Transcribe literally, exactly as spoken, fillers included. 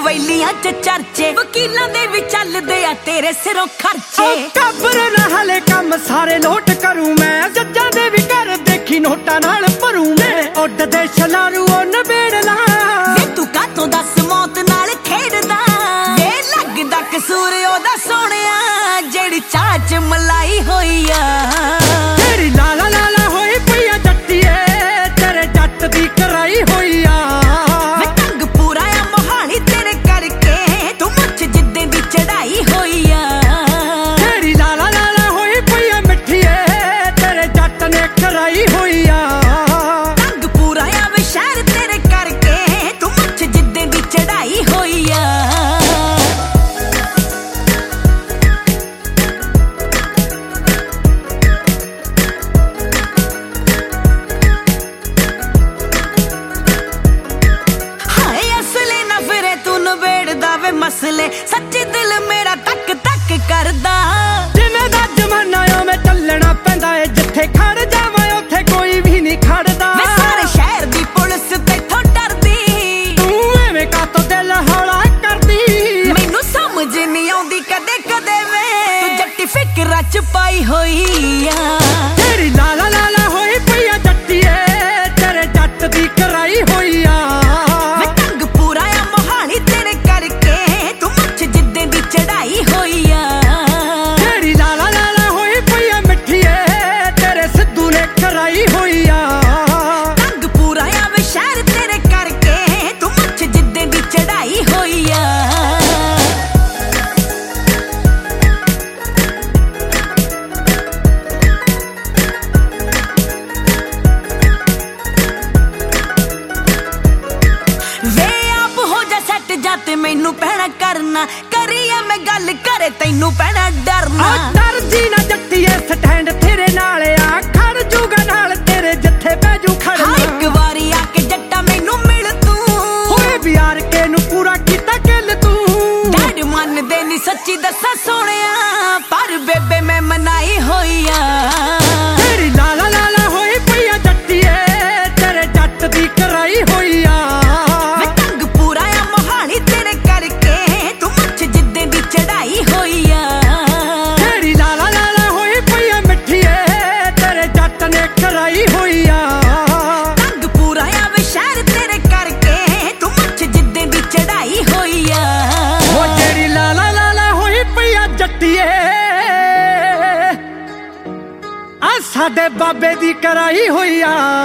ਵੈਲੀਆਂ ਚ ਚਰਚੇ, ਵਕੀਲਾਂ ਦੇ ਵੀ ਚੱਲਦੇ ਆ ਤੇਰੇ ਸਿਰੋਂ ਖਰਚੇ। ਕਬਰ ਨਾ ਹਲੇ ਕੰਮ ਸਾਰੇ ਨੋਟ ਕਰੂੰ ਮੈਂ, ਜੱਜਾਂ ਦੇ ਵੀ ਘਰ ਦੇਖੀ ਨੋਟਾਂ ਨਾਲ ਭਰੂ ਮੈਂ। ਉੱਡਦੇ ਛਲਾਰੂ ਉਹ ਨਵੇੜਲਾ ਵੇ ਤੂੰ ਕਾਤੋਂ ਦੱਸ ਮੌਤ ਨਾਲ ਖੇਡਦਾ, ਵੇ ਲੱਗਦਾ ਕਸੂਰ ਉਹਦਾ ਸੋਹਣਿਆ ਜਿਹੜੀ ਚਾਹ ਚ ਮਲਾਈ ਹੋਈ ਆ। ਤੇਰੀ ਲਾਲਾ ਲਾਲਾ ਹੋਈ ਪਈ ਆ ਜੱਟੀਏ, ਤੇਰੇ ਜੱਟ ਦੀ ਕਰਾਈ ਹੋਈ ਆ। ਵੇ ਤੰਗ ਪੂਰਾ ਆ ਮੋਹਾਲੀ ਤੇਰੇ ਕਰਕੇ, ਤੂੰ ਮੁੱਛ ਜਿੱਦੇ ਦੀ ਚੜਾਈ ਹੋਈ ਆ। ਤੇਰੀ ਲਾਲਾ ਲਾਲਾ ਹੋਈ ਪਈ ਆ ਮਿੱਠੀਏ, ਤੇਰੇ ਜੱਟ ਨੇ ਕਰਾਈ ਹੋਈ ਆ। ਤੰਗ ਪੂਰਾ ਆ ਵੇ ਸ਼ਹਿਰ ਤੇਰੇ ਕਰਕੇ, ਤੂੰ ਮੁੱਛ ਜਿੱਦੇ ਦੀ ਚੜਾਈ ਹੋਈ ਆ। ਮਸਲੇ ਸੱਚੇ ਦਿਲ ਮੇਰਾ ਤੱਕ ਤੱਕ ਕਰਦਾ, ਜਿਵੇਂ ਦਾ ਜ਼ਮਾਨਾ ਉਵੇਂ ਚੱਲਣਾ ਪੈਂਦਾ ਏ। ਜਿੱਥੇ ਖੜ ਜਾਵਾਂ ਉੱਥੇ ਕੋਈ ਵੀ ਨਹੀਂ ਖੜਦਾ। ਮੈਂ ਸਾਰੇ ਸ਼ਹਿਰ ਦੀ ਪੁਲਿਸ ਤੇਥੋਂ ਡਰਦੀ, ਤੂੰ ਐਵੇਂ ਕਾਤੋਂ ਦਿਲ ਹੌਲਾ ਕਰਦੀ। ਮੈਨੂੰ ਸਮਝ ਨਹੀਂ ਆਉਂਦੀ ਕਦੇ ਕਦੇ ਵੇ ਤੂੰ ਜੱਟੀ ਫਿਕਰਾਂ ਚ ਪਾਈ ਹੋਈ ਆ। ਤੇਰੀ ਲਾਲਾ ਲਾਲਾ ਹੋਈ ਪਈ ਆ ਜੱਟੀਏ, ਤੇਰੇ ਜੱਟ ਦੀ ਕਰਾਈ ਹੋਈ ਆ। ਚੜਾਈ ਹੋਈ ਆ। ਤੇਰੀ ਲਾਲਾ ਲਾਲਾ ਹੋਈ ਪਈ ਆ ਮਿੱਠੀਏ, ਤੇਰੇ ਸਿੱਧੂ ਨੇ ਕਰਾਈ ਹੋਈ ਆ। ਤੰਗ ਪੂਰਾ ਆ ਵੇ ਸ਼ਹਿਰ ਤੇਰੇ ਕਰਕੇ, ਤੂੰ ਮੁੱਛ ਜਿੱਦੇ ਦੀ ਚੜਾਈ ਹੋਈ ਆ। ਵੇ ਆਪ ਹੋ ਜਾ ਸੈੱਟ ਜਾ ਤੇ ਮੈਨੂੰ ਪੈਣਾ ਕਰਨਾ, ਕਰੀ ਆ ਮੈਂ ਗੱਲ ਕਰੇ ਤੈਨੂੰ ਪੈਣਾ ਡਰਨਾ। ਡਰ ਜੀ ਨਾ ਜੱਟੀਏ ਸਟੈਂਡ ਤੇਰੇ ਨਾਲ ਆ, ਖੜ ਜੂਗਾ ਨਾਲ ਤੇਰੇ ਜਿੱਥੇ ਬਹਿ ਜੂ ਖੜਨਾ। ਇੱਕ ਵਾਰੀ ਆ ਕੇ ਜੱਟਾ ਮੈਨੂੰ ਮਿਲ ਤੂੰ, ਹੋਏ ਵਿਆਰ ਕੇ ਨੂੰ ਪੂਰਾ ਕੀਤਾ ਕਿਲ ਤੂੰ। ਡੈਡ ਮੰਨਦੇ ਨੀ ਸੱਚੀ ਦੱਸਾਂ ਸੋਹਣਿਆ, ਪਰ ਬੇਬੇ ਮੈਂ ਮਨਾਈ ਹੋਈ ਆ। ਤੇਰੀ ਲਾਲਾ ਲਾਲਾ ਹੋਈ ਪਈ ਆ ਜੱਟੀਏ, ਤੇਰੇ ਜੱਟ ਦੀ ਕਰਾਈ ਹੋਈ ਆ। ਚੜਾਈ ਹੋਈ ਆ। ਤੇਰੀ ਲਾਲਾ ਲਾਲਾ ਹੋਈ ਪਈ ਆ ਮਿੱਠੀਏ, ਤੇਰੇ ਜੱਟ ਨੇ ਕਰਾਈ ਹੋਈ ਆ। ਤੰਗ ਪੂਰਾ ਆ ਵੇ ਸ਼ਹਿਰ ਤੇਰੇ ਕਰਕੇ, ਤੂੰ ਮੁੱਛ ਜਿੱਦੇ ਦੀ ਚੜਾਈ ਹੋਈ ਆ। ਉਹ ਤੇਰੀ ਲਾਲਾ ਲਾਲਾ ਹੋਈ ਪਈ ਆ ਜੱਟੀਏ, ਆ ਸਾਡੇ ਬਾਬੇ ਦੀ ਕਰਾਈ ਹੋਈ ਆ।